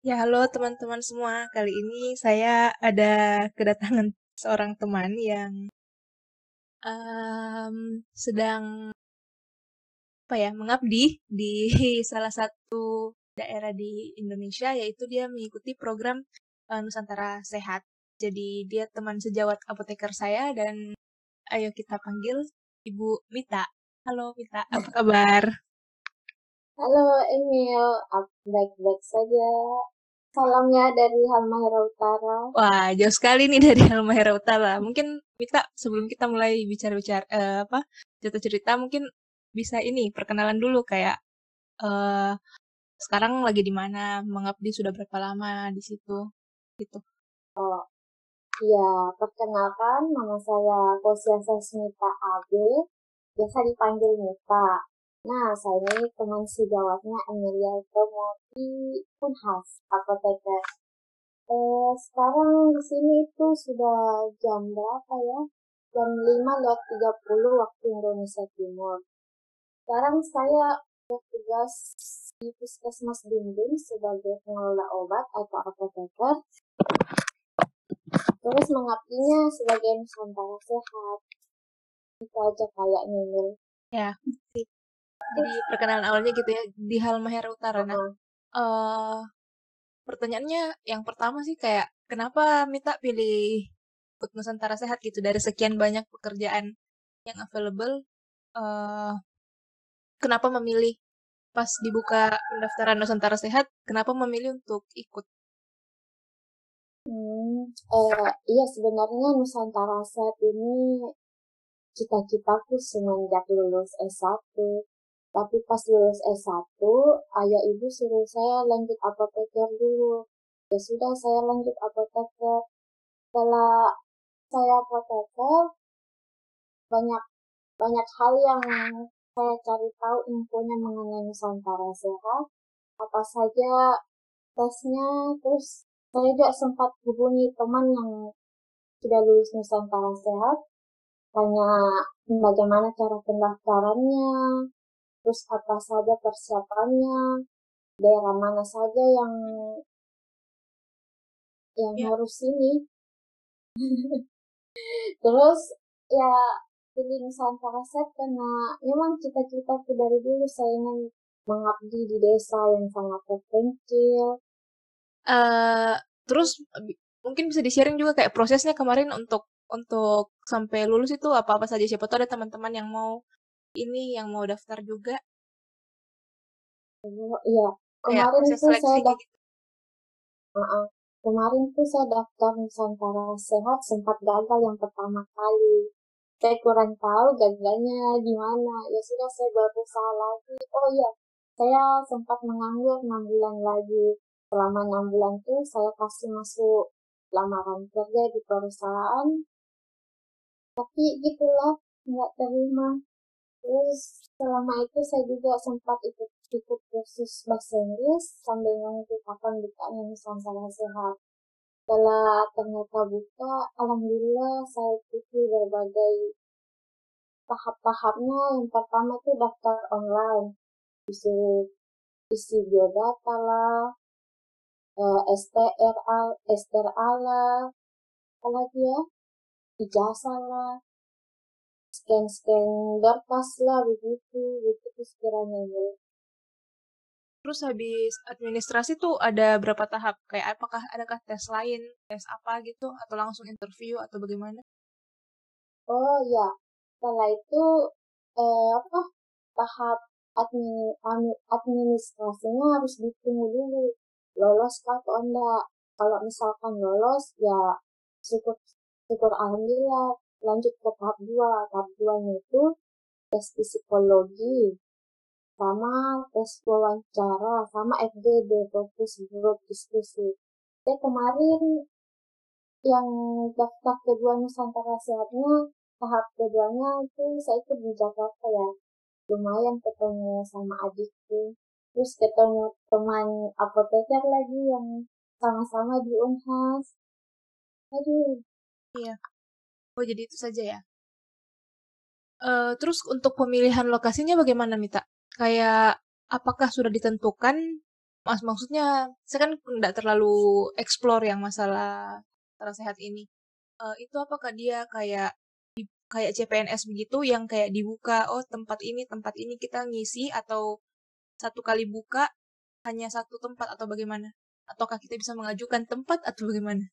Ya, halo teman-teman semua. Kali ini saya ada kedatangan seorang teman yang sedang mengabdi di salah satu daerah di Indonesia, yaitu dia mengikuti program Nusantara Sehat. Jadi dia teman sejawat apoteker saya dan ayo kita panggil Ibu Mita. Halo Mita, apa kabar? Halo Emil, baik-baik saja. Salamnya dari Halmahera Utara. Wah, jauh sekali nih dari Halmahera Utara. Mungkin Mita, sebelum kita mulai bicara-bicara cerita cerita, mungkin bisa ini perkenalan dulu kayak eh sekarang lagi di mana, mengabdi sudah berapa lama di situ, gitu. Oh iya, perkenalkan nama saya Kosiasa Smita AB, biasa dipanggil Mita. Nah, saya ini teman sejawatnya Emilia Tomo di Unhas, apoteker. Sekarang di sini itu sudah jam berapa ya? Jam 5:30 waktu Indonesia Timur. Sekarang saya bertugas di Puskesmas Bimbing sebagai pengelola obat atau apoteker, terus mengabdinya sebagai Nusantara Sehat. Itu aja kayaknya, Mil. Ya, sip. Jadi perkenalan awalnya gitu ya di Halmahera Utara. Nah, Uh-uh. eh pertanyaannya yang pertama sih kayak kenapa Mita pilih ikut Nusantara Sehat gitu dari sekian banyak pekerjaan yang available, eh kenapa memilih pas dibuka pendaftaran Nusantara Sehat, kenapa memilih untuk ikut? Hmm, iya sebenarnya Nusantara Sehat ini cita-citaku semenjak lulus S1. Tapi pas lulus S1, ayah ibu suruh saya lanjut apoteker dulu. Ya sudah, saya lanjut apoteker. Setelah saya apoteker, banyak banyak hal yang saya cari tahu infonya mengenai Nusantara Sehat, apa saja tesnya, terus saya juga sempat hubungi teman yang sudah lulus Nusantara Sehat, tanya bagaimana cara pendaftarannya, terus apa saja persiapannya, daerah mana saja yang Ya, harus ini. Terus ya pilih Nusantara Set karena memang cita-citaku dari dulu saya ingin mengabdi di desa yang sangat terpencil. eh terus mungkin bisa di-sharing juga kayak prosesnya kemarin untuk sampai lulus itu apa-apa saja. Siapa tahu ada teman-teman yang mau ini, yang mau daftar juga, Iya, kayak kemarin proses tuh saya seleksinya gitu. kemarin tuh saya daftar Nusantara Sehat sempat gagal yang pertama kali. Saya kurang tahu gagalnya gimana. Ya sudah saya berusaha lagi. Oh iya, saya sempat menganggur 6 bulan lagi. Selama 6 bulan tuh saya kasih masuk lamaran kerja di perusahaan. Tapi gitulah, nggak terima. Terus selama itu saya juga sempat ikut kursus bahasa Inggris sambil menunggu kapan bukanya Nusantara Sehat. Setelah ternyata buka, alhamdulillah saya ikuti berbagai tahap-tahapnya. Yang pertama itu daftar online, disuruh isi biodata lah, STRA lah, apalagi ya, ijazah lah, scan-scan berkas lah, begitu, begitu sekiranya ya. Terus habis administrasi tuh ada berapa tahap? Kayak apakah adakah tes lain, tes apa gitu, atau langsung interview atau bagaimana? Oh ya, setelah itu apa tahap administrasinya harus ditunggu dulu lolos kah atau enggak. Kalau misalkan lolos ya syukur syukur alhamdulillah, lanjut ke tahap 2. Tahap 2 itu tes psikologi sama tes wawancara sama FGD, fokus grup diskusi. Saya kemarin yang daftar kedua Nusantara Sehatnya, tahap keduanya itu saya ikut di Jakarta ya. Lumayan ketemu sama adikku. Terus ketemu teman apoteker lagi yang sama-sama di Unhas. Aduh, Iya. Oh, jadi itu saja ya. Terus untuk pemilihan lokasinya bagaimana, Mita? Kayak apakah sudah ditentukan Maksudnya saya kan nggak terlalu explore yang masalah tara sehat ini. Itu apakah dia kayak CPNS begitu yang kayak dibuka, oh tempat ini kita ngisi, atau satu kali buka hanya satu tempat, atau bagaimana? Ataukah kita bisa mengajukan tempat atau bagaimana?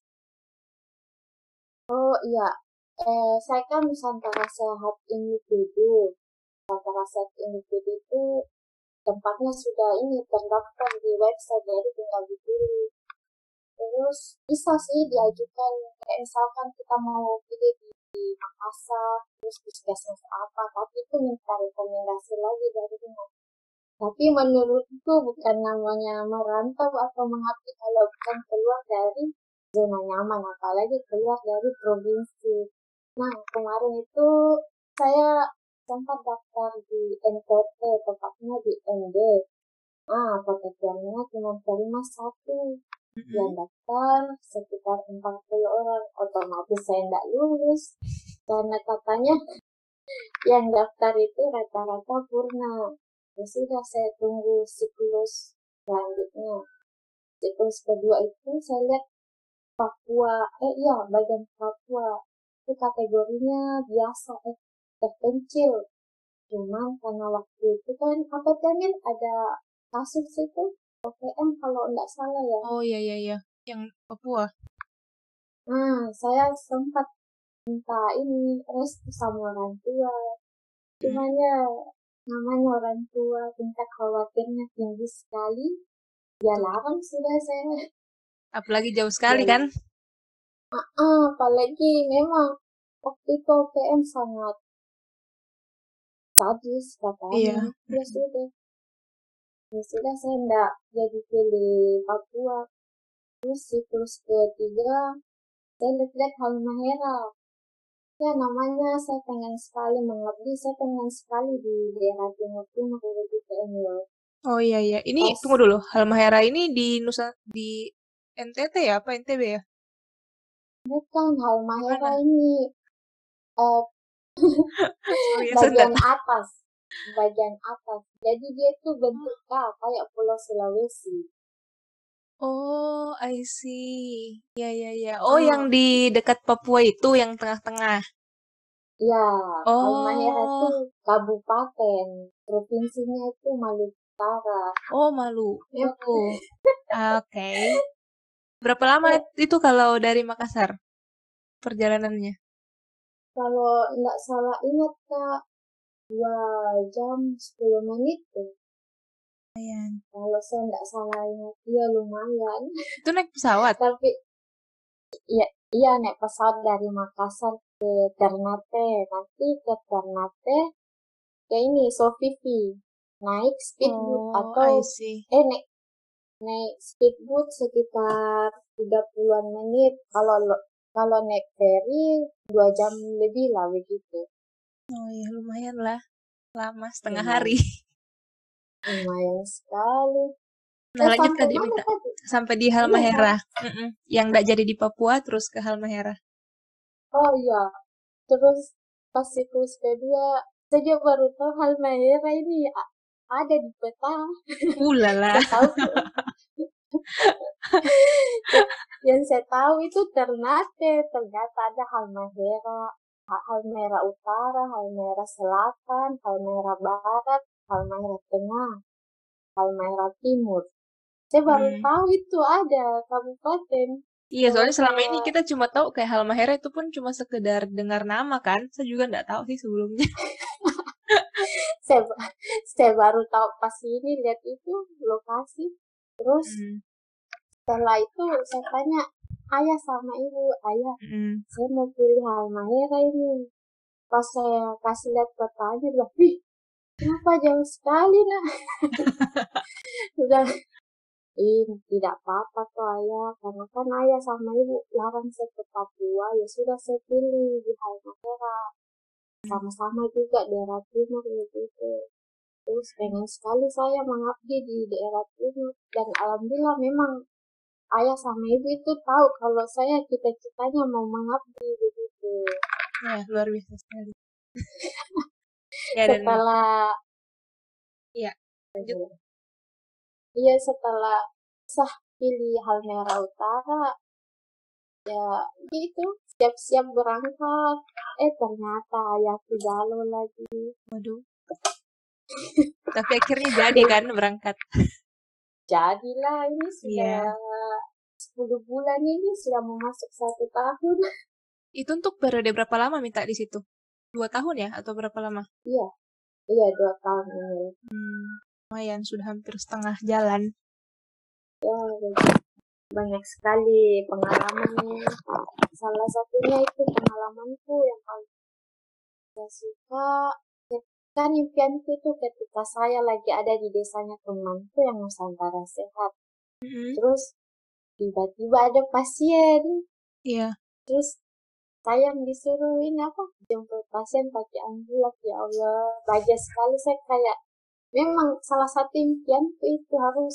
Oh iya, saya kan Nusantara Sehat Individu. Nusantara Sehat Individu itu tempatnya sudah ini terdaftar di website, jadi tinggal dipilih. Terus bisa sih diajukan, kayak misalkan kita mau pilih di Makassar, terus puskesmas apa, tapi itu minta rekomendasi lagi dari rumah. Tapi menurutku bukan namanya merantau atau mengabdi kalau bukan keluar dari zona nyaman, apalagi keluar dari provinsi. Nah, kemarin itu saya sempat daftar di NTT, tepatnya di ND. Nah, pekerjaannya cuma terima satu. Yang Mm-mm. daftar sekitar 40 orang. Otomatis saya tidak lulus. Karena katanya yang daftar itu rata-rata purna. Ya sudah, saya tunggu siklus selanjutnya. Siklus kedua itu saya lihat Papua, iya bagian Papua. Itu kategorinya biasa, terpencil. Cuman karena waktu itu kan apa jamin ada kasus itu OPM kalau nggak salah ya. Oh iya iya iya, yang Papua. Nah, saya sempat minta ini restu sama orang tua. Mm. Cuman ya namanya orang tua tingkat khawatirnya tinggi sekali. Ya Betul. larang sudah saya. Apalagi jauh sekali Ya kan? larang. Apalagi memang waktu itu OPM sangat sadis katanya. Iya. Ya sudah. Ya sudah saya enggak jadi pilih Papua. Terus siklus ketiga saya lihat Halmahera. Ya namanya saya pengen sekali mengabdi, saya pengen sekali di daerah Timur Timur begitu Emil. Oh iya iya. Ini tunggu Pas dulu. Halmahera ini di NTT ya? Apa NTB ya? bukan Di Halmahera mana? ini eh, Sorry, saya nggak bagian tahu. atas, bagian atas. Jadi dia tuh bentuk K kayak Pulau Sulawesi. Oh, I see. Ya ya ya. Oh, yang Ah, di dekat Papua itu, yang tengah-tengah. ya, Halmahera itu Oh, kabupaten, provinsinya itu Maluku Utara. oh Maluku. Ya, Oke. Berapa lama ya, itu kalau dari Makassar perjalanannya? kalau nggak salah ingat Kak, 2 jam 10 menit tuh. Lumayan. Kalau saya nggak salah ingat, iya lumayan. Itu naik pesawat? Tapi iya, iya naik pesawat dari Makassar ke Ternate. Nanti ke Ternate ke ini Sofifi. Naik speedboat Oh, atau I see. naik naik speedboat sekitar 30-an menit. Kalau naik ferry 2 jam lebih lah begitu. Oh ya, lumayan lah. Lama, setengah hari. Lumayan, lumayan sekali. Nah, lanjut Sampai tadi mana minta. tadi? Sampai di Iya, Halmahera. Mm-mm. Yang nggak jadi di Papua, terus ke Halmahera. oh iya. Terus pas siklus kedua, saya baru tahu Halmahera ini ada di peta. Lala. Saya tahu yang saya tahu itu Ternate, ternyata ada Halmahera, Halmahera Utara, Halmahera Selatan, Halmahera Barat, Halmahera Tengah, Halmahera Timur. Saya baru Hmm. tahu itu ada kabupaten. Iya, Kalau soalnya selama saya ini kita cuma tahu kayak Halmahera itu pun cuma sekedar dengar nama kan. Saya juga nggak tahu sih sebelumnya. saya, saya baru tahu pas ini lihat itu lokasi. Terus Hmm. setelah itu saya tanya ayah sama ibu, ayah Mm-mm. saya mau pilih Halmahera ini. Pas saya kasih lihat petanya, bilang, wih, kenapa jauh sekali nak? Udah, tidak apa-apa kok ayah, karena kan ayah sama ibu larang saya ke Papua, ya sudah saya pilih di Halmahera. Sama-sama juga daerah timur gitu. Terus pengen sekali saya mengabdi di daerah timur. Dan alhamdulillah memang ayah sama ibu itu tahu kalau saya cita-citanya mau mengabdi begitu. Ya, luar biasa sekali. Ya, dan Setelah ya, lanjut. Iya, setelah sah pilih Halmera Utara, ya gitu, siap-siap berangkat. Ternyata ayahku galau lagi. Waduh. Tapi akhirnya jadi Dan kan berangkat. jadilah ini sudah Iya. 10 bulan ini sudah mau masuk 1 tahun. Itu untuk periode berapa lama minta di situ? 2 tahun ya atau berapa lama? Iya, iya 2 tahun ini. Lumayan sudah hampir setengah jalan. Ya, banyak sekali pengalaman. Salah satunya itu pengalamanku yang paling saya suka. Ya, kan impianku itu ketika saya lagi ada di desanya temanku yang Nusantara Sehat. Terus tiba-tiba ada pasien. Iya. Terus saya yang disuruhin apa? Jemput pasien pakai ambulans. Ya Allah, bahagia sekali saya kayak memang salah satu impianku itu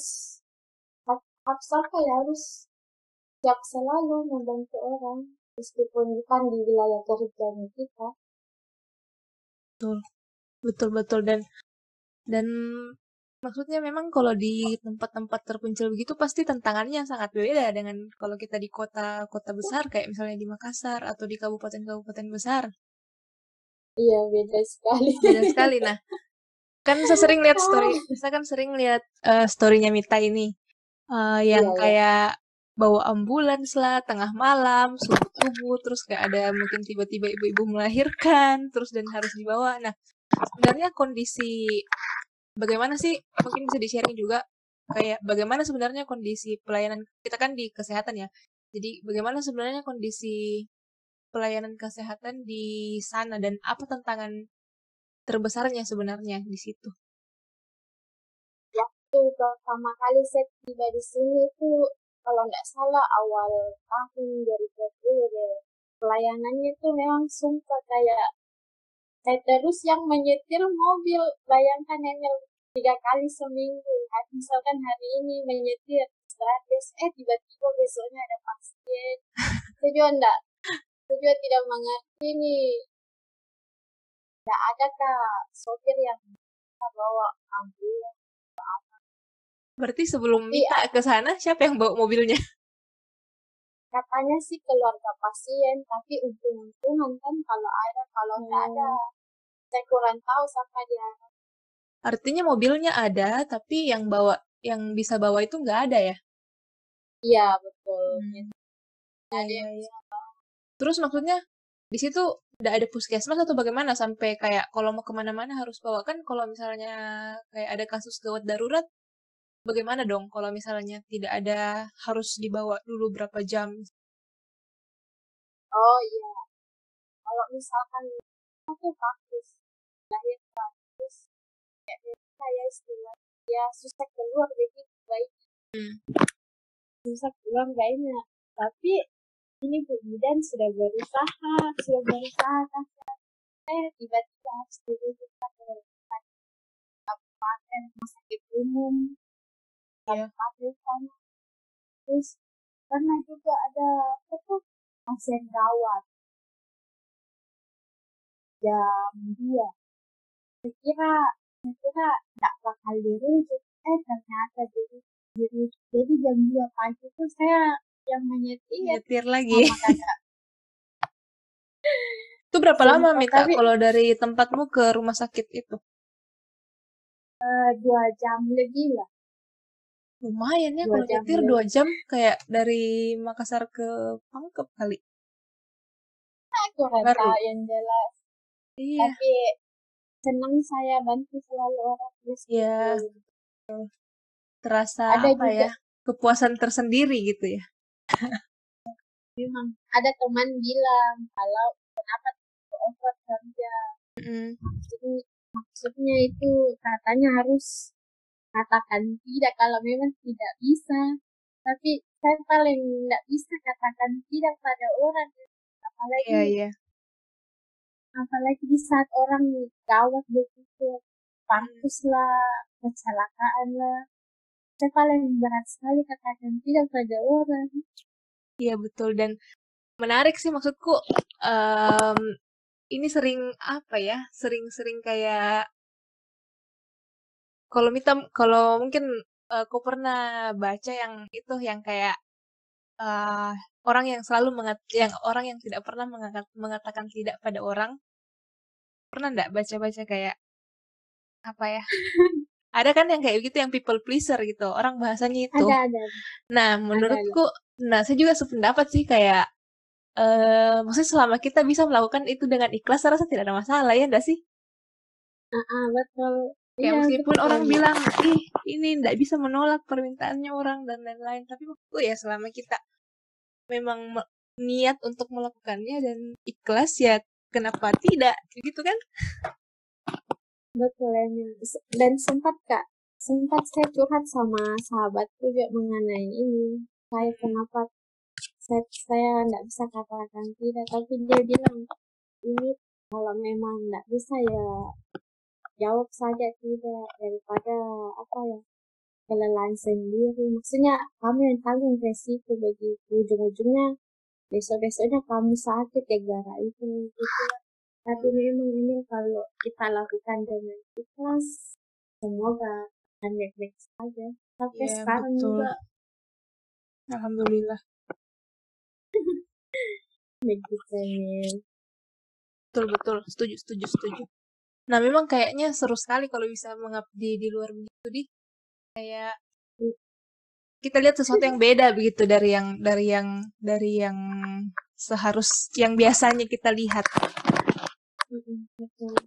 harus apa ya, harus siap selalu membantu orang meskipun bukan di wilayah kerjanya kita. Betul. Betul dan maksudnya memang kalau di tempat-tempat terpencil begitu pasti tantangannya sangat berbeda dengan kalau kita di kota-kota besar kayak misalnya di Makassar atau di kabupaten-kabupaten besar. Iya, beda sekali. Beda sekali. Nah, kan saya sering lihat saya kan sering lihat story-nya Mita ini yang Iya, iya. kayak bawa ambulans lah tengah malam, subuh-subuh, terus kayak ada mungkin tiba-tiba ibu-ibu melahirkan, terus dan harus dibawa. Nah, sebenarnya kondisi bagaimana sih mungkin bisa di-sharing juga kayak bagaimana sebenarnya kondisi pelayanan kita kan di kesehatan ya. Jadi bagaimana sebenarnya kondisi pelayanan kesehatan di sana dan apa tantangan terbesarnya sebenarnya di situ? Waktu pertama kali saya tiba di sini itu kalau nggak salah awal tahun 2020 deh. Pelayanannya itu memang sumpah kayak saya terus yang menyetir mobil. Bayangkan yang 3 kali seminggu. Misalkan hari ini menyetir gratis, tiba-tiba besoknya ada pasien. Saya juga enggak, saya juga tidak mengerti nih. Tidak ada kah sopir yang bisa bawa ambulans? Berarti sebelum Tapi Mita ke sana siapa yang bawa mobilnya? katanya sih keluarga pasien, tapi untung-untungan kan kalau ada, kalau tidak ada, saya kurang tahu siapa dia. Artinya mobilnya ada, tapi yang bisa bawa itu nggak ada ya? Iya, betul. Hmm. Tidak Ya, ada ya, yang ya. bisa. Terus maksudnya di situ udah ada puskesmas atau bagaimana sampai kayak kalau mau kemana-mana harus bawa kan kalau misalnya kayak ada kasus gawat darurat bagaimana dong kalau misalnya tidak ada harus dibawa dulu berapa jam? Oh iya, kalau misalkan itu bagus, lahirkan terus kayak saya istilah ya susah keluar jadi baik, susah keluar baiknya. Tapi ini Bu Bidan sudah berusaha kan, tiba-tiba harus dirujukan ke kabupaten rumah sakit umum Iya. kabupaten. Terus karena juga ada apa pasien rawat jam 2, kira kira nggak bakal dirujuk, ternyata jadi jam 2 pagi itu saya yang menyetir Nyetir lagi. mama kakak. Itu berapa lama Sumpah, Mita tapi kalau dari tempatmu ke rumah sakit itu? 2 jam lebih lah. Lumayan ya dua kalau jam nyetir 2 lebih jam kayak dari Makassar ke Pangkep kali. aku rata Baru. yang jelas. Iya. Tapi senang saya bantu selalu orang Iya. meskipun Terasa ada apa juga ya? Kepuasan tersendiri gitu ya. memang ada teman bilang kalau kenapa over kerja. Mm. Jadi maksudnya itu katanya harus katakan tidak kalau memang tidak bisa. Tapi saya paling tidak bisa katakan tidak pada orang. Iya, Apalagi iya. apalagi di saat orang gawat begitu, Mm. partus lah, kecelakaan lah. Saya paling berat sekali katakan tidak pada orang. Iya betul dan menarik sih maksudku em, ini sering apa ya? Sering-sering kayak kalau Mita kalau mungkin aku pernah baca yang itu yang kayak eh orang yang selalu yang orang yang tidak pernah mengatakan tidak pada orang. Pernah nggak baca-baca kayak apa ya? Ada kan yang kayak gitu yang people pleaser gitu. Orang bahasanya itu. Ada, Nah, ada. menurutku, nah saya juga sependapat sih kayak maksudnya selama kita bisa melakukan itu dengan ikhlas, saya rasa tidak ada masalah ya enggak sih? Betul. Kayak Iya, meskipun betul. orang bilang, ih ini nggak bisa menolak permintaannya orang dan lain-lain. Tapi menurutku ya selama kita memang niat untuk melakukannya dan ikhlas ya kenapa tidak? Gitu kan? Betul, Emil. Dan sempat saya curhat sama sahabatku juga mengenai ini. Kenapa saya nggak bisa katakan tidak, tapi dia bilang, ini kalau memang nggak bisa ya jawab saja tidak, daripada apa ya, kelelahan sendiri. Maksudnya kamu yang tanggung resiko begitu. Ujung-ujungnya besok-besoknya kamu sakit gara-gara itu. Tapi memang ini kalau kita lakukan dengan ikhlas, semoga akan baik-baik saja. Sampai Iya, sekarang betul. juga Alhamdulillah. begitu, Emil. Betul, betul. Setuju, setuju, setuju. Nah, memang kayaknya seru sekali kalau bisa mengabdi di luar begitu, di kayak kita lihat sesuatu yang beda begitu dari yang yang biasanya kita lihat. Betul.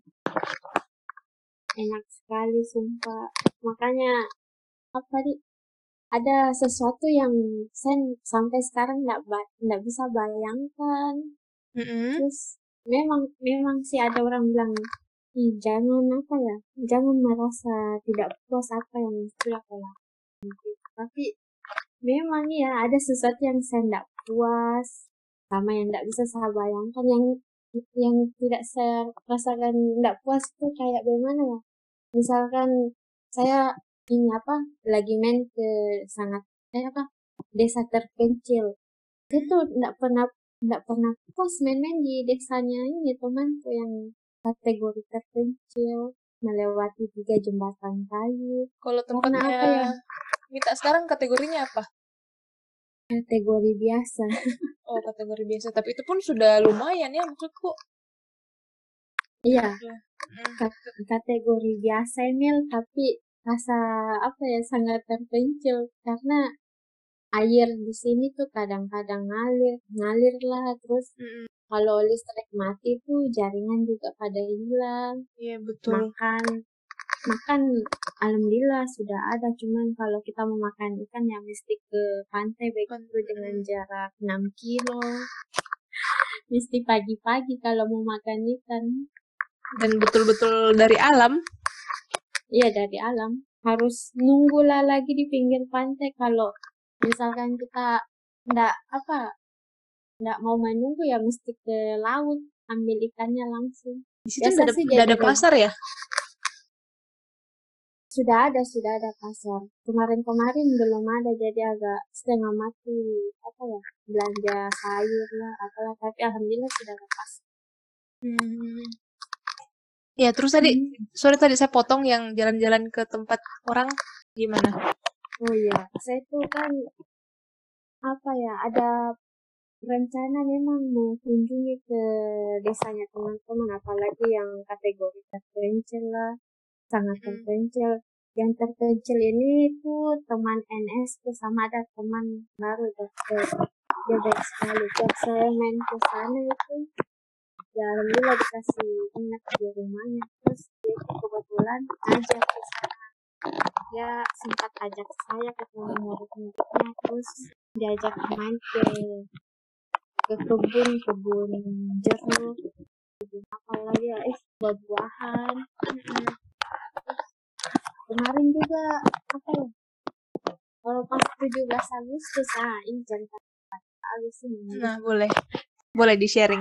Enak sekali, sumpah. Makanya, apa nih? Ada sesuatu yang saya sampai sekarang nggak bisa bayangkan. Mm-mm. Terus memang sih ada orang bilang, "Ih, jangan apa ya, jangan merasa tidak puas apa yang sudah kau lakukan." Tapi memang ya ada sesuatu yang saya tidak puas, sama yang tidak bisa saya bayangkan, yang tidak saya rasakan tidak puas itu kayak bagaimana ya? Misalkan saya ini apa lagi main ke sangat apa desa terpencil, itu nggak pernah puas main-main di desanya ini temanku yang kategori terpencil, melewati 3 jembatan kayu. Kalau Karena tempatnya apa ya, minta sekarang kategorinya apa? kategori biasa. Oh, kategori biasa. Tapi itu pun sudah lumayan ya maksudku. Iya, Ya. Mm. kategori biasa Emil, tapi rasa apa ya, sangat terpencil karena air di sini tuh kadang-kadang ngalir lah, terus Mm-mm. kalau listrik mati tuh jaringan juga pada hilang. Iya, betul. Makan makan alhamdulillah sudah ada, cuman kalau kita mau makan ikan ya mesti ke pantai begitu dengan jarak 6 kilo. Mesti pagi-pagi kalau mau makan ikan. Dan betul-betul dari alam. Iya, dari alam. Harus nunggulah lagi di pinggir pantai kalau misalkan kita ndak apa ndak mau menunggu ya mesti ke laut ambil ikannya langsung. Di situ Biasa sih udah jadi ada pasar ya? sudah ada pasar. Kemarin-kemarin belum ada jadi agak setengah mati apa ya, belanja sayur lah apalah, tapi alhamdulillah sudah ada pasar. Hmm. Ya, terus tadi, sorry tadi saya potong yang jalan-jalan ke tempat orang gimana? Oh iya, saya tuh kan apa ya, ada rencana memang mau kunjungi ke desanya teman-teman, apalagi yang kategori terpencil lah, sangat terpencil. Yang terpencil ini tuh teman NS tuh, sama ada teman baru dokter. Dia baik sekali. Tiap saya main ke sana itu, ya alhamdulillah dikasih ingat di rumahnya. Terus dia tuh kebetulan ajak ke sana. Dia sempat ajak saya ketemu murid-muridnya, terus diajak main ke kebun jeruk, apalagi ya, buah-buahan. Kemarin juga apa ya, kalau pas 17 Agustus, ini cerita Agustus ini. Nah, boleh. Boleh di-sharing.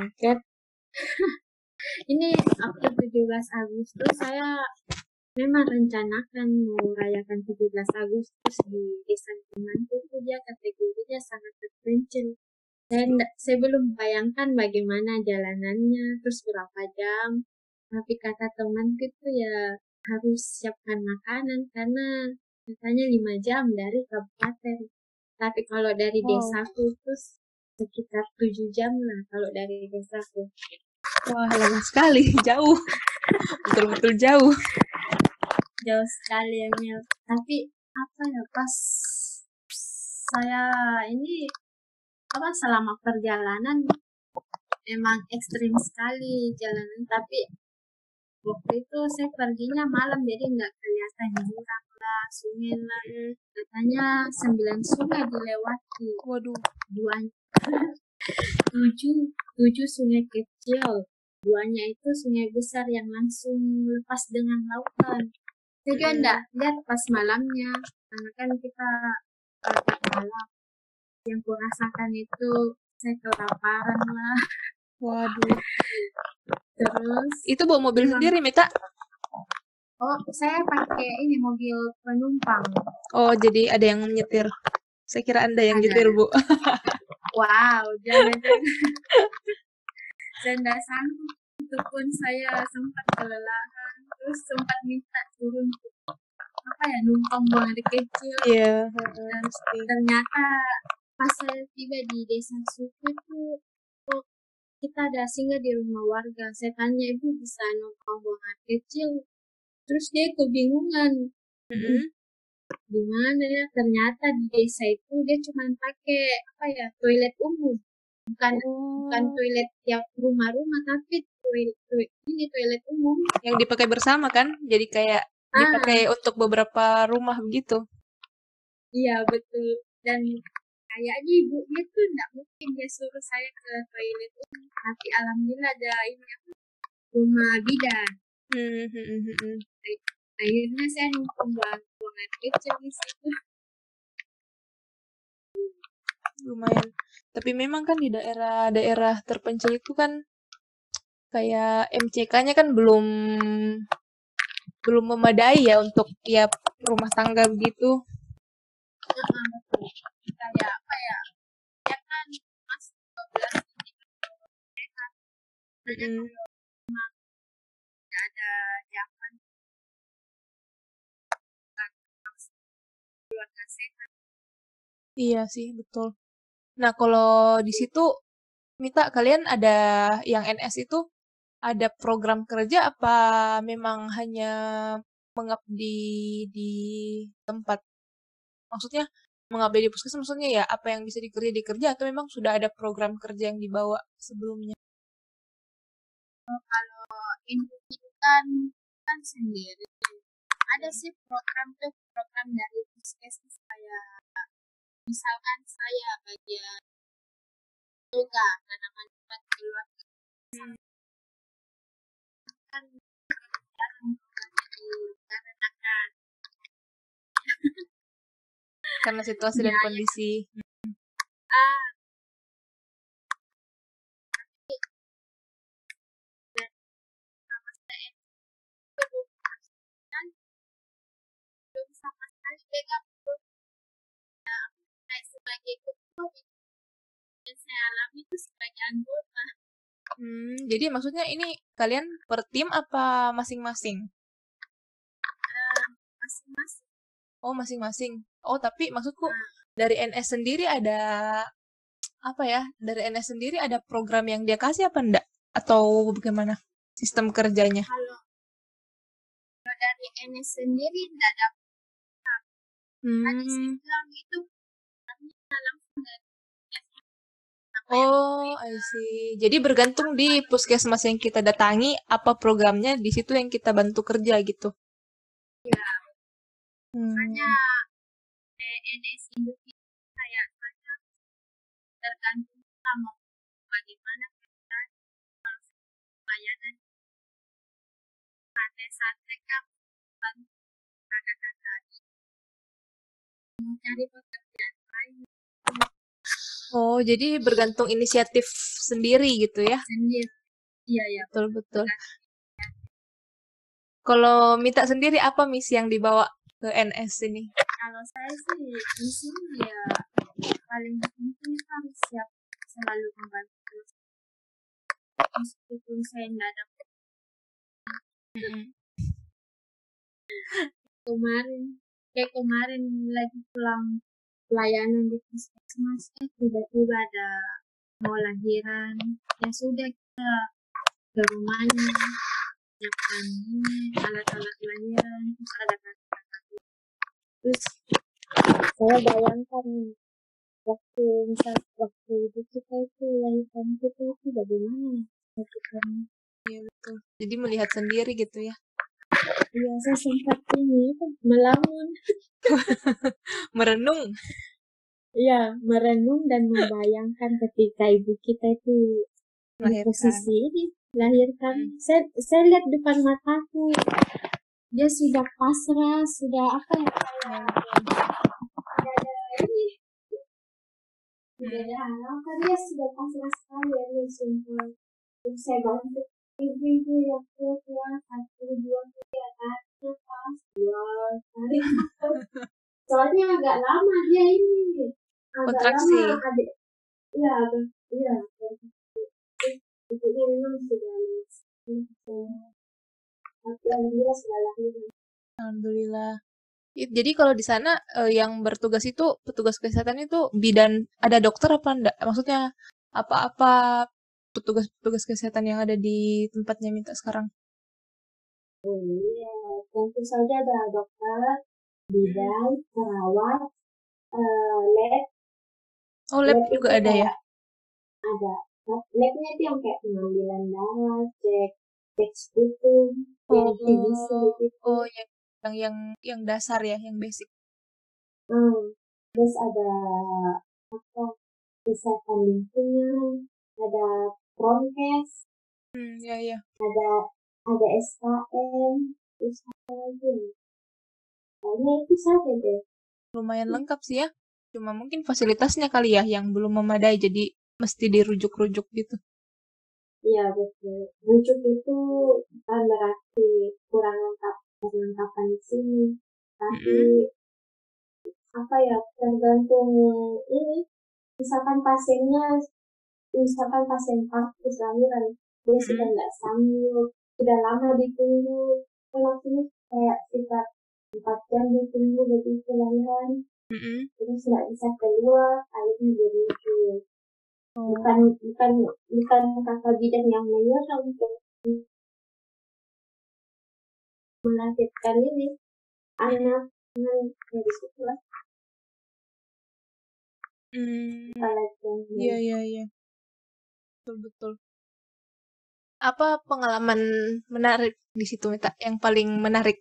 Ini waktu 17 Agustus saya memang rencanakan mau rayakan 17 Agustus di desa temanku itu, dia kategorinya sangat terpencil. Saya belum bayangkan bagaimana jalanannya, terus berapa jam. Tapi kata temanku itu ya harus siapkan makanan karena katanya 5 jam dari kabupaten. Tapi kalau dari Wow. desaku itu sekitar 7 jam lah kalau dari desaku. Wah, lama sekali, jauh. Betul-betul jauh. Jauh sekali ya Mel. Tapi apa ya, pas saya ini selama perjalanan emang ekstrim sekali jalanan, tapi waktu itu saya perginya malam jadi nggak kelihatan jurang lah, sungai lah. Katanya 9 sungai dilewati. Waduh. tujuh sungai kecil. 2-nya itu sungai besar yang langsung lepas dengan lautan. Saya juga enggak lihat pas malamnya, karena kan kita malam. Yang kurasakan itu saya kelaparan lah. Waduh. Terus Itu bawa mobil sendiri, Mita? Oh, saya pakai ini mobil penumpang. Oh, jadi ada yang menyetir. Saya kira Anda yang Ada. nyetir, Bu. Wow, jangan-jangan. Saya enggak sanggup. Itu pun saya sempat kelelahan. Terus sempat minta turun numpang buang air kecil. Iya. Dan ternyata pas saya tiba di desa Suku itu, kita ada singgah di rumah warga. Saya tanya, ibu bisa numpang buang air kecil? Terus dia kebingungan. Gimana ya? Ternyata di desa itu dia cuma pakai toilet umum. Bukan toilet tiap rumah-rumah, tapi toilet umum. Yang dipakai bersama kan? Jadi kayak dipakai untuk beberapa rumah begitu. Iya, betul. Dan kayaknya ibunya tuh enggak mungkin dia suruh saya ke toilet umum. Tapi alhamdulillah ada rumah bidan. Akhirnya saya numpang buang air kecil di situ. Lumayan. Tapi memang kan di daerah-daerah terpencil itu kan kayak MCK-nya kan belum memadai ya untuk tiap rumah tangga begitu. Kayak ya kan masih 12 ada zaman keluarga sehat. Iya sih, betul. Nah, kalau di situ Mita, kalian ada yang NS itu ada program kerja apa memang hanya mengabdi di tempat? Maksudnya mengabdi di puskesmas, maksudnya ya apa yang bisa dikerja atau memang sudah ada program kerja yang dibawa sebelumnya? Kalau individu kan sendiri. Ada sih program dari puskesmas, kayak misalkan saya bagian yoga tanaman keluarga kan Karena situasi dan kondisi. Belum sama sekali pegang sebagai ketua yang saya alami itu sebagai anggota. Jadi maksudnya ini kalian per tim apa masing-masing? Masing-masing. Oh, masing-masing. Oh, tapi maksudku dari NS sendiri ada apa ya? Dari NS sendiri ada program yang dia kasih apa enggak? Atau bagaimana sistem kerjanya? Kalau dari NS sendiri enggak ada. Tadi saya bilang itu langsung dari Oh, I see. Jadi bergantung di puskesmas yang kita datangi, apa programnya di situ yang kita bantu kerja gitu. Ya. Makanya NS individu kayak saya tergantung sama bagaimana pelayanan santai-santai kan kakak-kakak mencari pekerjaan lain. Oh, jadi bergantung inisiatif sendiri gitu ya? Sendiri. Iya, ya. Betul-betul. Kalau Mita sendiri apa misi yang dibawa ke NS ini? Kalau saya sih misinya ya paling penting harus siap selalu membantu. Meskipun saya tidak ada kemarin Kayak kemarin lagi pulang pelayanan di puskesmas, tiba-tiba ada mau lahiran. Ya sudah, kita ke rumahnya, siapkan ini, alat-alat lahiran, terus ada kakak-kakak. Terus saya bayangkan waktu ibu kita itu lahirkan kita itu bagaimana lakukannya. Iya betul. Jadi melihat sendiri gitu ya. Iya, saya sempat ini melamun. Merenung. Iya, merenung dan membayangkan ketika ibu kita itu di Melahirkan. posisi ini melahirkan. Saya lihat depan mataku, dia sudah pasrah, sudah apa ya? Tidak ada ini. Tidak ada harapan, dia sudah pasrah sekali ya, sumpah. Terus saya bantu ibu-ibu yang kuat ya, 1, 2, 3, pas 2 hari. Soalnya agak lama dia ini, agak Kontraksi. lama adik. Iya, iya. Ibunya memang sudah lemas. Tapi alhamdulillah sudah lahir. Alhamdulillah. Jadi kalau di sana yang bertugas itu petugas kesehatan itu bidan, ada dokter apa enggak? Maksudnya apa-apa petugas kesehatan yang ada di tempatnya Minta sekarang? Oh iya, tentu saja ada dokter, bidan, perawat, lab. Oh, lab juga ada ya? Ada. Labnya itu yang kayak pengambilan darah, cek sputum, yang TBC gitu. Oh, yang dasar ya, yang basic. Terus ada apa? Kesehatan lingkungan, ada promkes, Ya. ada SKM, terus apa lagi? Kayaknya itu saja deh. Lumayan lengkap sih ya. Cuma mungkin fasilitasnya kali ya yang belum memadai, jadi mesti dirujuk-rujuk gitu. Iya betul. Rujuk itu bukan berarti kurang lengkap perlengkapan di sini, tapi apa ya, tergantung ini. Misalkan pasien praktis lahiran, dia sudah nggak sanggup, sudah lama ditunggu, waktunya kayak sekitar 4 jam ditunggu begitu lahiran, terus nggak bisa keluar, akhirnya dirujuk. Bukan kakak bidan yang menyuruh untuk melahirkan ini anak dari situ lah. Iya. Betul. Apa pengalaman menarik di situ, Mita? Yang paling menarik?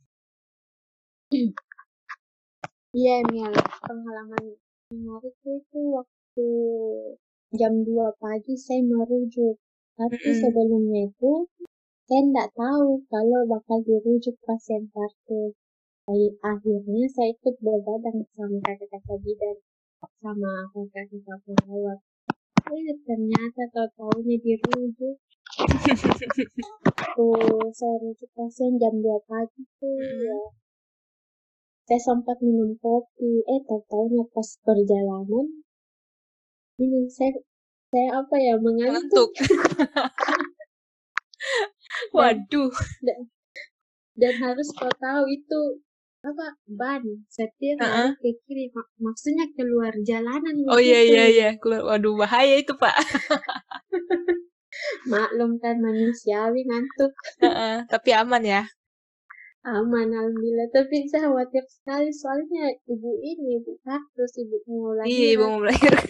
Iya, Mel. Pengalaman menarik itu waktu jam 2 pagi saya merujuk. Tapi sebelumnya itu saya tidak tahu kalau bakal dirujuk pasien kartu. Akhirnya saya ikut bergadang sama kakak-kakak bidan sama kakak-kakak perawat. Ternyata tahu-tahunya dirujuk. Saya rujuk pasien jam 2 pagi tuh ya. Saya sempat minum kopi, tahu-tahunya pas perjalanan ini saya apa ya, mengantuk. Waduh. Dan harus kau tahu itu apa, ban setir lari ke kiri, maksudnya keluar jalanan. Oh iya, keluar. Waduh, bahaya itu Pak. Maklum kan, manusiawi ngantuk. Tapi aman ya. Aman alhamdulillah, tapi saya khawatir sekali soalnya ibu kaktus, ibu mau lahiran. Iya, ibu mau melahirkan.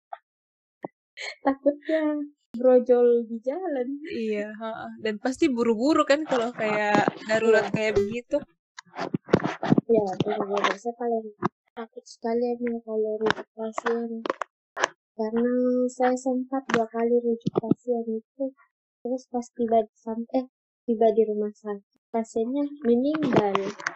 Takutnya brojol di jalan. Iya, dan pasti buru-buru kan kalau kayak darurat kayak begitu. Ya, benar-benar saya paling takut sekali kalau rujuk pasien, karena saya sempat 2 kali rujuk pasien itu, terus pas tiba di rumah sakit pasiennya meninggal.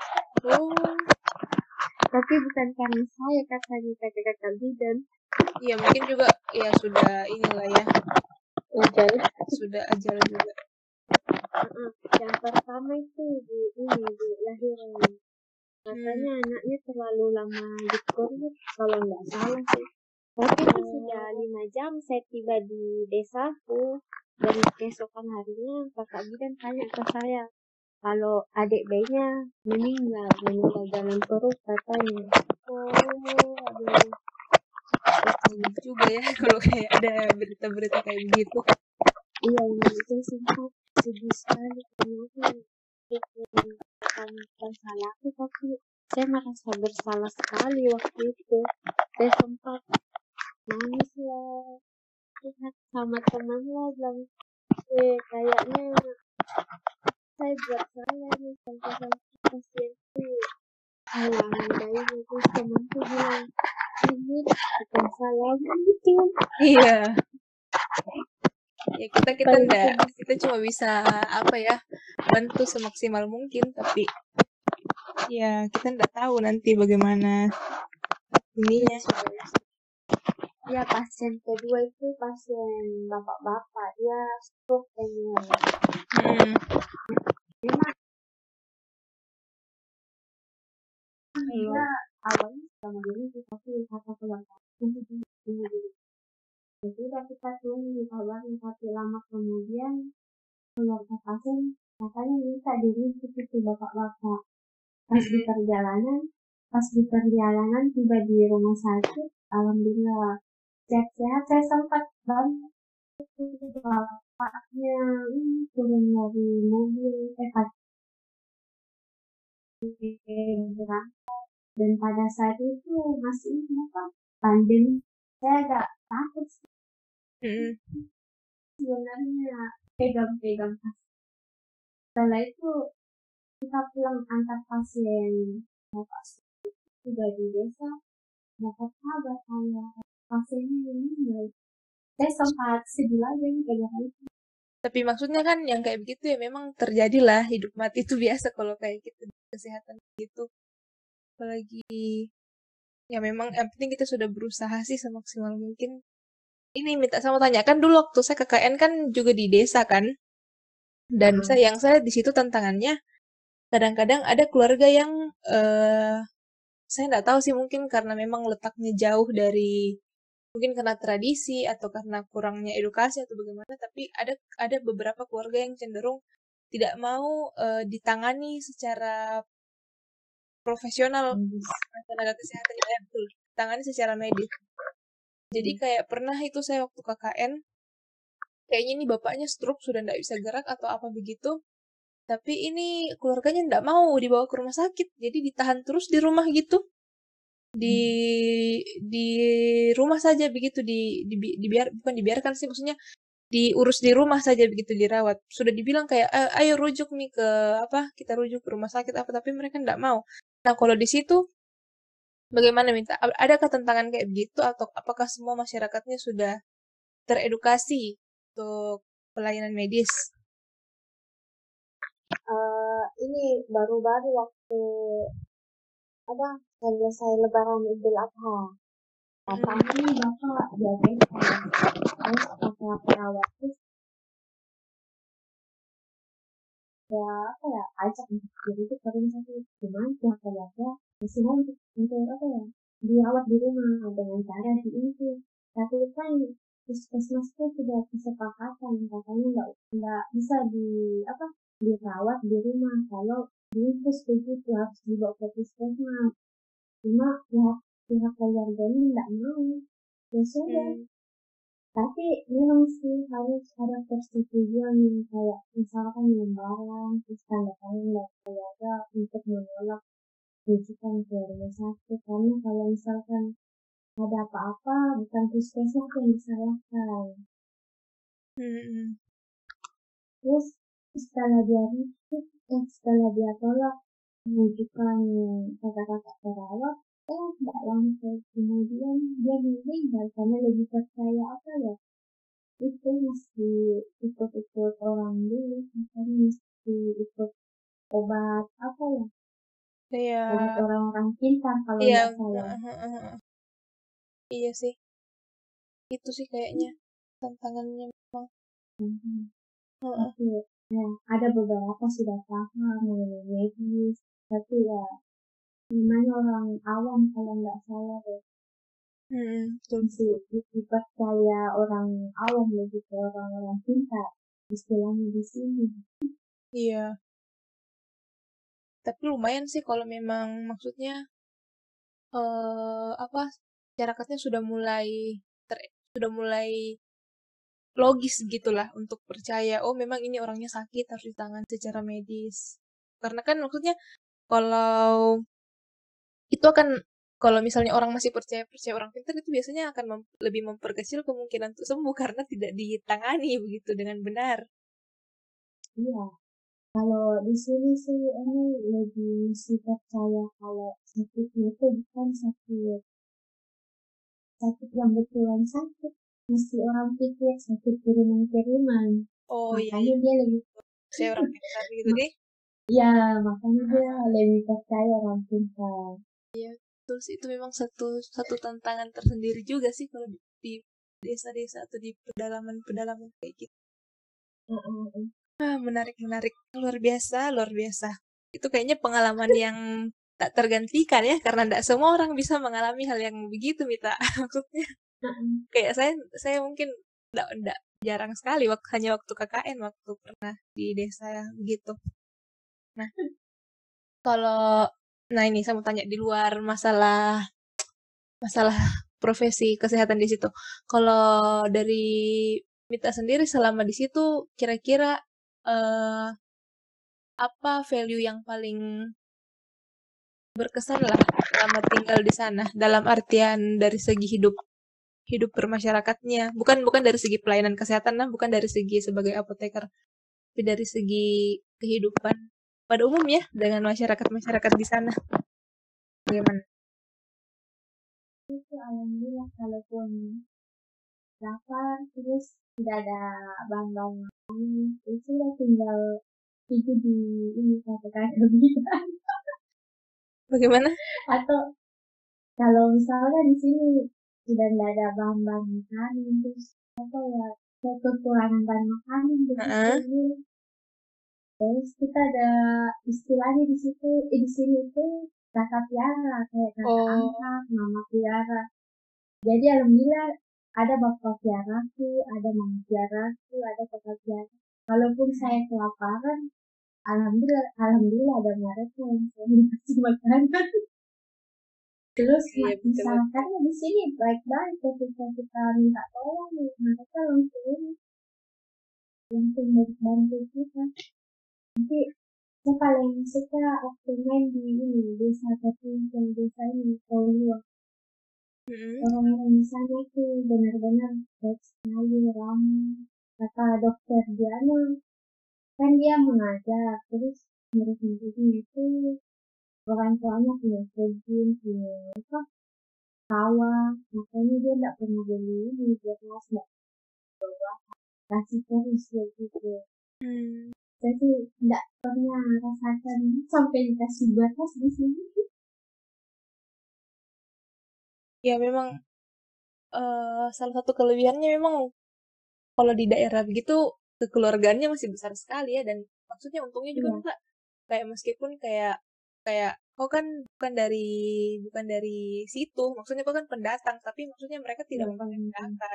Tapi bukan karena saya, katanya kakak bidan. Iya, mungkin juga ya sudah inilah ya. Sudah ajal juga. Yang pertama itu di lahiran. Katanya anaknya terlalu lama di koridor, kalau nggak salah sih. Tapi itu sudah 5 jam saya tiba di desaku, dan keesokan harinya kakak bidan tanya ke saya, Kalau adik bayinya meninggal dalam perut katanya. Oh, aduh. Sedih juga ya kalau kayak ada berita-berita kayak begitu. Iya, itu sempat sedih sekali karena itu bukan salahku, tapi saya merasa bersalah sekali waktu itu. Saya sempat nangis lah, lihat sama teman lah, bilang, kayaknya saya buat salah nih sampai pasien itu kehilangan bayinya. Terus temanku bilang, ini bukan salahmu gitu. Iya. Ya kita Paling enggak, sedih. kita cuma bisa apa ya, bantu semaksimal mungkin, tapi ya kita enggak tahu nanti bagaimana ininya. Ya, pasien kedua itu pasien bapak-bapak, dia stroke kayaknya. Hmm. Memang Halo. dia awalnya sama diri sih, tapi kata keluarga bunuh diri. Jadi udah kita tunggu kabarnya, tapi lama kemudian keluarga pasien katanya minta diri itu bapak-bapak. Pas di perjalanan tiba di rumah sakit, alhamdulillah sehat-sehat. Saya sempat bantu bapaknya turun dari mobil, dan pada saat itu masih pandemi. Saya agak takut sebenarnya pegang-pegang pasien. Setelah itu kita pulang antar pasien bapak sudah di desa, dapat kabar kalau pasiennya meninggal. Saya sempat sedih lagi kayak itu. Tapi maksudnya kan yang kayak begitu ya memang terjadilah, hidup mati itu biasa kalau kayak gitu, kesehatan gitu. Apalagi ya memang yang penting kita sudah berusaha sih semaksimal mungkin. Ini minta sama tanya kan dulu waktu saya KKN kan juga di desa kan. Dan yang saya di situ tantangannya kadang-kadang ada keluarga yang saya nggak tahu sih, mungkin karena memang letaknya jauh dari, mungkin karena tradisi atau karena kurangnya edukasi atau bagaimana, tapi ada beberapa keluarga yang cenderung tidak mau ditangani secara profesional tenaga kesehatan, ya betul, ditangani secara medis. Jadi kayak pernah itu saya waktu KKN, kayaknya ini bapaknya stroke sudah nggak bisa gerak atau apa begitu, tapi ini keluarganya nggak mau dibawa ke rumah sakit, jadi ditahan terus di rumah gitu, di di rumah saja begitu, bukan dibiarkan sih, maksudnya diurus di rumah saja begitu, dirawat. Sudah dibilang kayak ayo rujuk nih ke apa, kita rujuk ke rumah sakit apa, tapi mereka nggak mau. Nah kalau di situ bagaimana, minta adakah tantangan kayak begitu, atau apakah semua masyarakatnya sudah teredukasi untuk pelayanan medis? Ini baru-baru waktu selesai Lebaran Idul Adha. Katanya bapak diabetes, terus kata perawat ajak jadi itu sering satu cuman pihak keluarga masih mau untuk dirawat di rumah dengan cara itu. Tapi kan puskesmas itu sudah kesepakatan katanya nggak bisa dirawat di rumah, kalau diinfus begitu harus dibawa ke puskesmas. Cuma pihak keluarganya nggak mau, ya sudah. Tapi memang sih harus ada persetujuan yang kayak misalkan lembaran, terus tanda tangan dari keluarga untuk menolak rujukan ke rumah sakit. Karena kalau misalkan ada apa-apa, bukan puskesmas yang disalahkan. Terus setelah dia tolak rujukan kata-kata perawat, nggak lama kemudian dia meninggal karena lebih percaya itu mesti ikut-ikut orang dulu, makanya mesti ikut obat obat orang-orang pintar kalau Iya, nggak salah. iya sih, itu sih kayaknya tantangannya memang. Tapi ya, ada beberapa sudah paham mengenai medis, tapi ya namanya orang awam kalau nggak salah deh. Masih dipercaya orang awam lebih ke orang-orang pintar istilahnya di sini. Iya. Tapi lumayan sih kalau memang maksudnya apa masyarakatnya sudah mulai logis gitulah untuk percaya oh memang ini orangnya sakit harus ditangani secara medis. Karena kan maksudnya kalau itu akan kalau misalnya orang masih percaya percaya orang pintar itu biasanya akan lebih memperkecil kemungkinan untuk sembuh karena tidak ditangani begitu dengan benar. Iya, kalau di sini sih ini lebih sih percaya kalau sakitnya itu bukan sakit sakit yang betulan sakit. Mesti orang pikir sakit kiriman-kiriman. Oh iya, Makanya iya. dia lebih, Saya orang pintar gitu deh. ya makanya dia lebih percaya orang pintar. Iya, betul sih itu memang satu satu tantangan tersendiri juga sih kalau di desa-desa atau di pedalaman-pedalaman kayak gitu. Heeh. Ah, menarik, menarik. Luar biasa, luar biasa. Itu kayaknya pengalaman yang tak tergantikan ya, karena tidak semua orang bisa mengalami hal yang begitu, Mita. Maksudnya, Heeh. kayak saya mungkin tidak jarang sekali, hanya waktu KKN, waktu pernah di desa begitu. Nah, kalau, nah ini saya mau tanya di luar masalah masalah profesi kesehatan di situ. Kalau dari Mita sendiri selama di situ, kira-kira eh, apa value yang paling berkesan lah selama tinggal di sana dalam artian dari segi hidup hidup bermasyarakatnya bukan bukan dari segi pelayanan kesehatan lah bukan dari segi sebagai apoteker tapi dari segi kehidupan pada umumnya dengan masyarakat masyarakat di sana bagaimana. Itu alhamdulillah kalaupun lapar terus tidak ada bahan-bahan makanan, itu sudah tinggal itu di ini katakan Bagaimana. atau kalau misalnya di sini sudah tidak ada bahan-bahan makanan terus apa ya kayak kekurangan bahan makanan begitu Heeh. ini terus kita ada istilahnya di situ di sini itu kakak piara kayak kakak Oh. angkat mama piara jadi alhamdulillah ada bapak piaraku ada mama piaraku ada kakak piara kalaupun saya kelaparan alhamdulillah alhamdulillah ada mereka yang saya kasih makanan. Terus Iya betul betul. masyarakatnya di sini baik-baik ketika kita minta tolong mereka langsung bantu kita. Nanti saya paling suka waktu main di ini desa tapi yang desa ini Polio. Mm-mm. Orang-orang di sana itu benar-benar baik sekali ramah. Kata dokter Diana kan dia mengajar terus murid-muridnya itu orang tuanya punya kebun punya apa sawah makanya dia tidak pernah beli ini dia kelas nggak kasih terus ya gitu Hmm. saya sih tidak pernah rasakan sampai dikasih batas di sini. Ya memang salah satu kelebihannya memang kalau di daerah begitu kekeluargaannya masih besar sekali ya dan maksudnya untungnya juga Iya enggak kayak meskipun kayak kayak kau kan bukan dari situ maksudnya kau kan pendatang tapi maksudnya mereka tidak iya paling membeda-bedakan.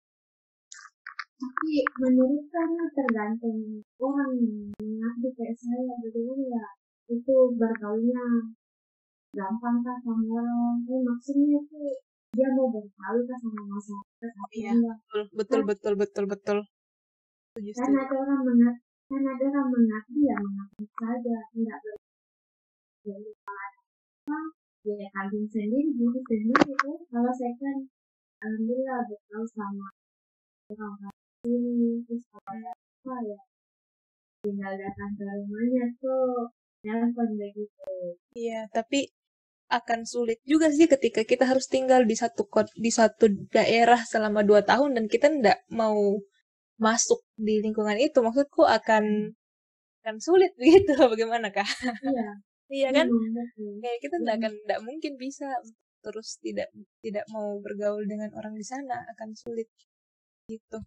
tapi menurut saya tergantung orang mengabdi kayak saya bagaimana ya itu bergaulnya gampang kah sama orang maksudnya itu dia mau bergaul kah sama masyarakat atau Iya enggak betul betul kan betul betul betul setuju kan setuju. ada orang mengabdi kan ada orang mengabdi ya mengabdi saja tidak bergaul ya kambing sendiri diri sendiri itu kalau saya kan alhamdulillah bergaul sama orang ini terus kalau apa ya tinggal datang ke rumahnya tuh telepon begitu. Iya tapi akan sulit juga sih ketika kita harus tinggal di di satu daerah selama 2 tahun dan kita ndak mau masuk di lingkungan itu maksudku akan sulit begitu bagaimana kak. Iya Iya kan memang betul. kayak kita ndak mungkin bisa terus tidak tidak mau bergaul dengan orang di sana akan sulit gitu.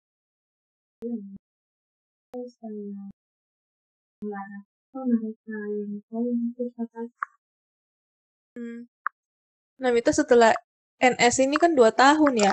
Terus kayak melarang oh mereka yang paling itu kata Hmm. Nah itu setelah NS ini kan 2 tahun ya.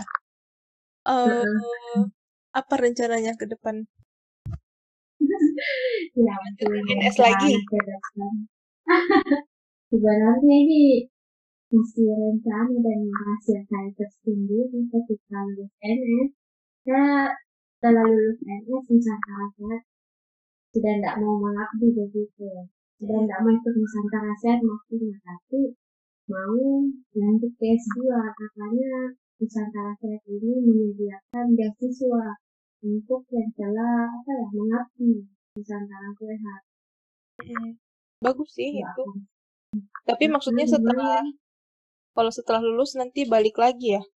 eh apa rencananya ke depan? ya Lanjut belum NS rencana lagi. ke depan Sebenarnya ini masih rencana dan rahasia saya tersendiri ketika lulus NS. Saya setelah lulus NS Nusantara Sehat sudah tidak mau mengabdi begitu. Sudah tidak mau ikut Nusantara Sehat maksudnya, tapi mau lanjut ke S2. Makanya Nusantara Sehat ini menyediakan beasiswa untuk yang telah mengabdi Nusantara Sehat. Bagus sih Ya, itu. Tapi maksudnya lumayan kalau setelah lulus nanti balik lagi ya?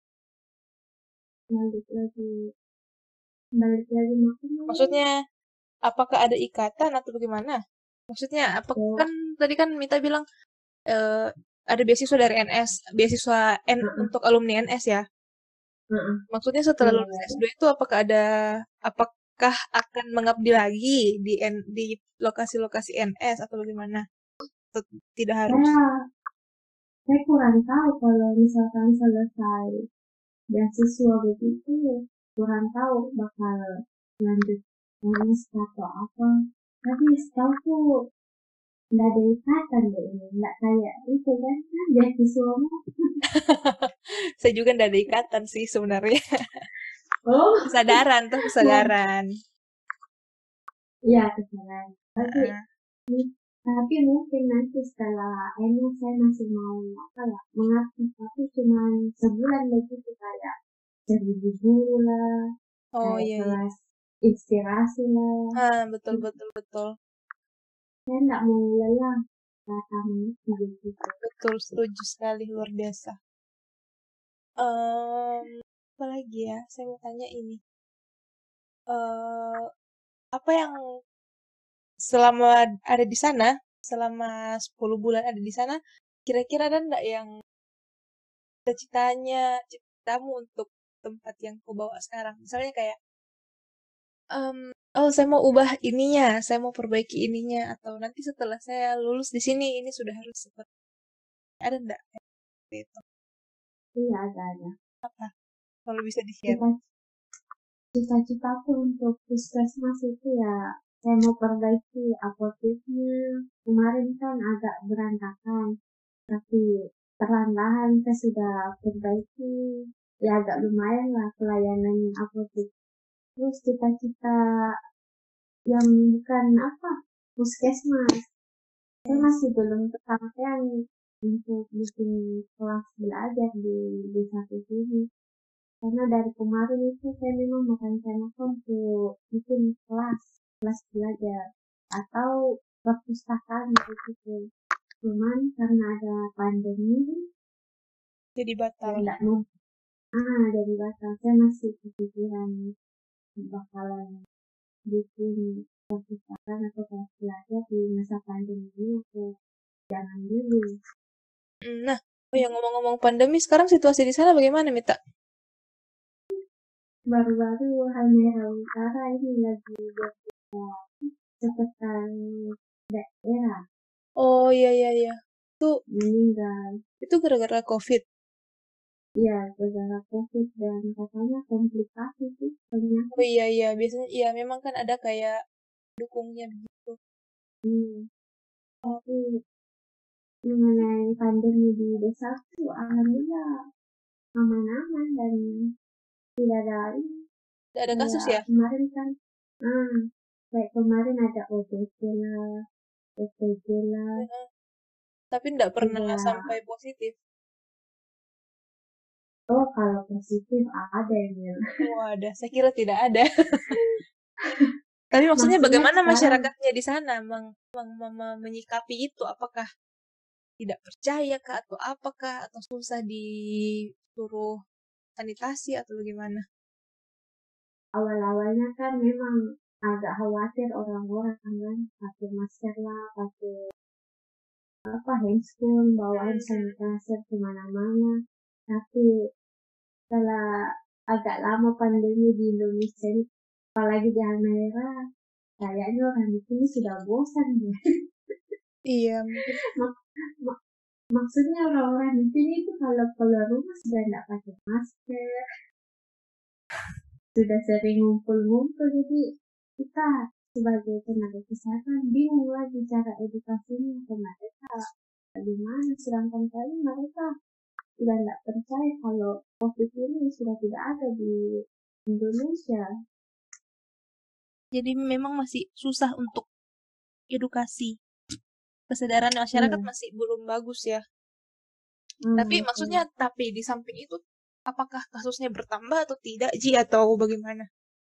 balik lagi maksudnya Maksudnya apakah ada ikatan atau bagaimana? Maksudnya apa ya. kan tadi kan Mita bilang ada beasiswa dari NS, beasiswa untuk alumni NS ya. Maksudnya setelah Iya, lulus S2 itu apakah akan mengabdi lagi di lokasi-lokasi NS atau bagaimana? Atau tidak harus? saya kurang tahu kalau misalkan selesai beasiswa begitu, kurang tahu bakal lanjut lulus atau apa. Tapi setahu tuh nggak ada ikatan deh ini, nggak kayak itu kan beasiswa mah. Saya juga tidak ada ikatan sih sebenarnya. Oh, Kesadaran tuh kesadaran. iya kesalahan. Heeh. Tapi mungkin nanti setelah ini saya masih mau mengaktif, tapi cuma sebulan begitu kayak jadi guru lah, Oh kayak iya iya. kelas inspirasi lah. Ah, betul betul betul. Saya nggak mau lelah kata begitu. Betul, setuju sekali, luar biasa. Apa lagi ya? Saya mau tanya ini. eh Apa yang selama ada di sana, selama 10 bulan ada di sana, kira-kira ada nggak yang cita-citamu untuk tempat yang kau bawa sekarang? Misalnya kayak, oh saya mau ubah ininya, saya mau perbaiki ininya, atau nanti setelah saya lulus di sini, ini sudah harus seperti, ada nggak seperti itu? Iya ada. Apa? Kalau bisa di-share. Cita cita-citaku untuk puskesmas itu ya saya mau perbaiki apoteknya. Kemarin kan agak berantakan, tapi perlahan-lahan saya sudah perbaiki. Ya agak lumayan lah pelayanan apotek. Terus cita-cita yang bukan puskesmas. Saya masih belum kesampaian untuk bikin kelas belajar di satu sini. Karena dari kemarin itu saya memang merencanakan untuk bikin kelas belajar atau perpustakaan begitu. Cuman karena ada pandemi, Jadi ya batal. enggak mau. Dari batal saya masih kepikiran bakalan bikin perpustakaan atau kelas belajar di masa pandemi ini atau jangan dulu. Nah, oh ya ngomong-ngomong pandemi, sekarang situasi di sana bagaimana, Mita? Baru-baru Halmahera Utara ini lagi berita seputar daerah Oh iya iya iya. Itu meninggal. itu gara-gara COVID. Ya, gara-gara COVID dan katanya komplikasi sih Oh penyakit. iya iya, biasanya iya memang kan ada kayak dukungnya begitu. Oh, Tapi mengenai pandemi di desa itu alhamdulillah aman-aman dan tidak ada ini. tidak ada kasus Kayak ya? kemarin kan, ah, kayak kemarin ada ODP lah, OTG lah, Heeh. Tapi tidak pernah sudah. sampai positif. Oh, kalau positif ada yang bilang. Oh ada, saya kira tidak ada. Tapi maksudnya Maksudnya bagaimana sekarang, masyarakatnya di sana menyikapi itu? Apakah tidak percaya kah atau apakah atau susah disuruh sanitasi atau bagaimana? awal-awalnya kan memang agak khawatir orang-orang kan, pakai masker lah, pakai handphone, bawa hand sanitizer kemana-mana. Tapi setelah agak lama pandemi di Indonesia ini, apalagi di Halmahera, kayaknya orang di sini sudah bosan ya. Iya, mungkin. Mak- mak- Maksudnya orang-orang di sini itu kalau keluar rumah sudah tidak pakai masker, sudah sering ngumpul-ngumpul, jadi kita sebagai tenaga kesehatan bingung lagi cara edukasinya ke mereka bagaimana, sedangkan kali mereka sudah tidak percaya kalau COVID ini sudah tidak ada di Indonesia. Jadi memang masih susah untuk edukasi. Kesadaran masyarakat Iya. masih belum bagus ya. Tapi maksudnya, Betul. tapi di samping itu, apakah kasusnya bertambah atau tidak, Ji, atau bagaimana?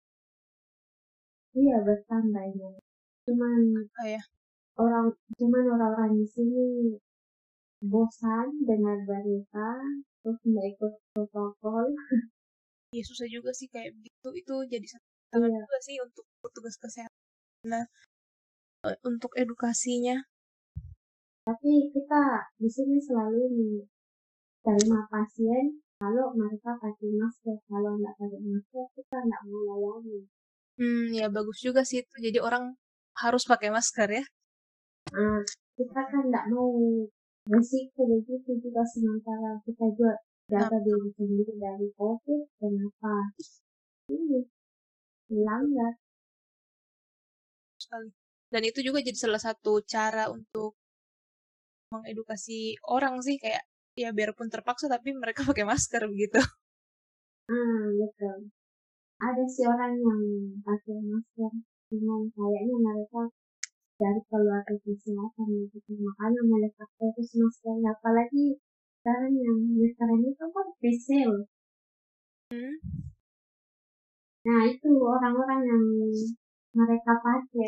Iya, bertambah ini. Cuman Oh ya, orang-orang di sini bosan dengar berita, terus nggak ikut protokol. ya susah juga sih kayak begitu. Itu jadi satu tantangan Iya, juga sih untuk petugas kesehatan. Nah, untuk edukasinya. tapi kita di sini selalu ini terima pasien kalau mereka pakai masker. Kalau nggak pakai masker, kita nggak mau layani. Ya bagus juga sih itu. Jadi orang harus pakai masker ya. Nah, kita kan nggak mau risiko begitu juga sementara kita juga Nah, jaga diri sendiri dari COVID. Kenapa? Ini melanggar. sekali. Dan itu juga jadi salah satu cara untuk mengedukasi orang sih kayak ya biarpun terpaksa tapi mereka pakai masker begitu. Betul. Ada sih orang yang pakai masker, cuman kayaknya mereka dari keluarga kesehatan gitu. Makanya mereka terus masker. Apalagi sekarang yang sekarang itu kan facial. Hmm. Nah itu orang-orang yang mereka pakai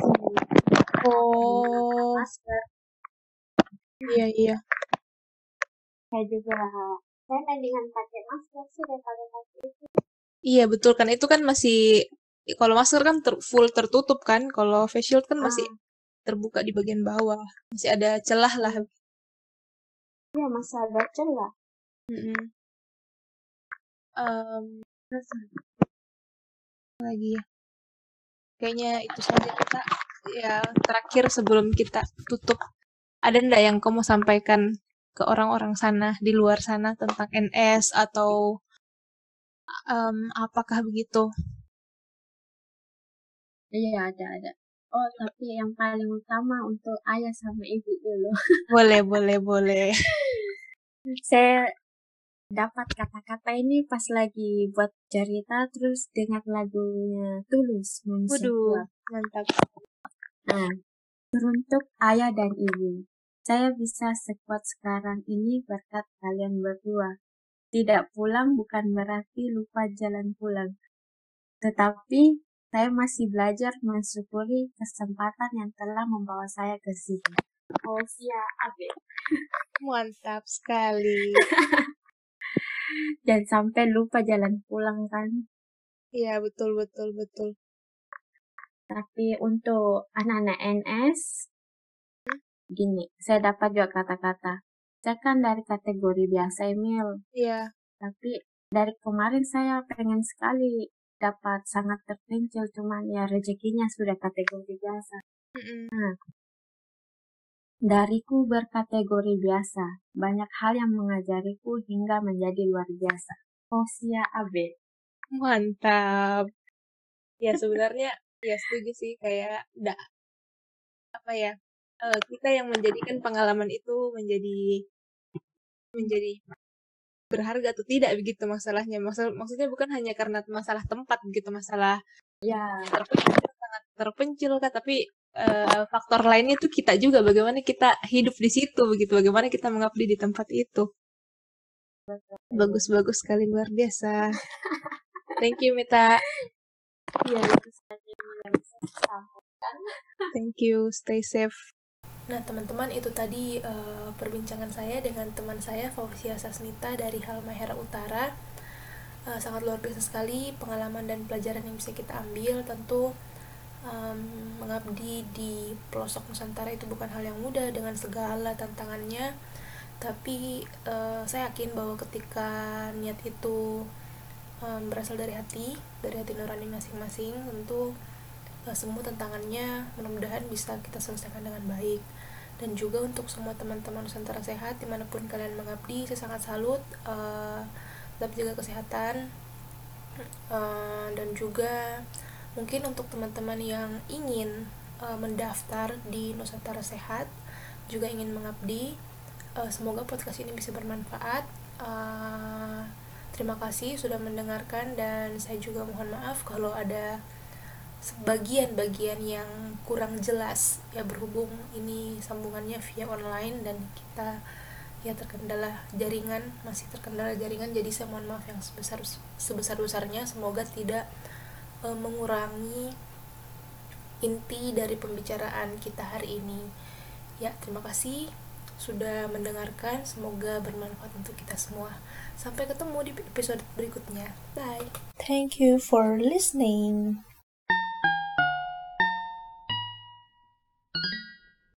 Oh, masker. iya iya. Saya juga saya mendingan pakai masker sih daripada pakai itu. Iya betul kan itu kan masih kalau masker kan full tertutup kan. Kalau face shield kan masih Ah, terbuka di bagian bawah. Masih ada celah lah. ya masih ada celah. Mm-mm. Terus apa lagi ya. Kayaknya itu saja kita ya terakhir sebelum kita tutup. Ada ndak yang kamu sampaikan ke orang-orang sana di luar sana tentang NS atau apakah begitu? Iya ada. Oh tapi yang paling utama untuk ayah sama ibu dulu. Boleh, boleh, boleh. Saya dapat kata-kata ini pas lagi buat cerita terus dengar lagunya Tulus Manusia Waduh, Kuat. mantap. Nah, teruntuk ayah dan ibu. Saya bisa sekuat sekarang ini berkat kalian berdua. Tidak pulang bukan berarti lupa jalan pulang. Tetapi saya masih belajar mensyukuri kesempatan yang telah membawa saya ke sini. Oh, siap. Mantap sekali. Dan sampai lupa jalan pulang kan. Iya, betul, betul, betul. Tapi untuk anak-anak NS, gini, saya dapat juga kata-kata. Saya kan dari kategori biasa, Emil. Iya. Tapi dari kemarin saya pengen sekali dapat sangat terpencil, cuman ya rezekinya sudah kategori biasa. Mm-mm. Nah, dariku berkategori biasa, banyak hal yang mengajariku hingga menjadi luar biasa. Hosia Abe. Mantap. Ya, sebenarnya ya setuju sih kayak apa ya? Kita yang menjadikan pengalaman itu menjadi berharga atau tidak begitu masalahnya. Maksudnya bukan hanya karena masalah tempat begitu, masalah Ya, sangat terpencil kah, tapi faktor lainnya tuh kita juga bagaimana kita hidup di situ begitu, bagaimana kita mengabdi di tempat itu. Bagus-bagus sekali luar biasa. Thank you Mita. ya itu saja yang bisa saya sampaikan. Thank you. Stay safe. Nah, teman-teman, itu tadi perbincangan saya dengan teman saya Fauzia Sasmita dari Halmahera Utara. Sangat luar biasa sekali pengalaman dan pelajaran yang bisa kita ambil. Tentu mengabdi di pelosok Nusantara itu bukan hal yang mudah dengan segala tantangannya. Tapi saya yakin bahwa ketika niat itu berasal dari hati nurani masing-masing, tentu semua tantangannya mudah-mudahan bisa kita selesaikan dengan baik. Dan juga untuk semua teman-teman Nusantara Sehat dimanapun kalian mengabdi, saya sangat salut. Tetap jaga kesehatan, dan juga Mungkin untuk teman-teman yang ingin mendaftar di Nusantara Sehat, juga ingin mengabdi, semoga podcast ini bisa bermanfaat. Terima kasih sudah mendengarkan, dan saya juga mohon maaf kalau ada bagian-bagian yang kurang jelas ya, berhubung ini sambungannya via online dan kita ya masih terkendala jaringan, jadi saya mohon maaf yang sebesar-besarnya. Semoga tidak mengurangi inti dari pembicaraan kita hari ini. Ya, terima kasih sudah mendengarkan, semoga bermanfaat untuk kita semua. Sampai ketemu di episode berikutnya. Bye. Thank you for listening.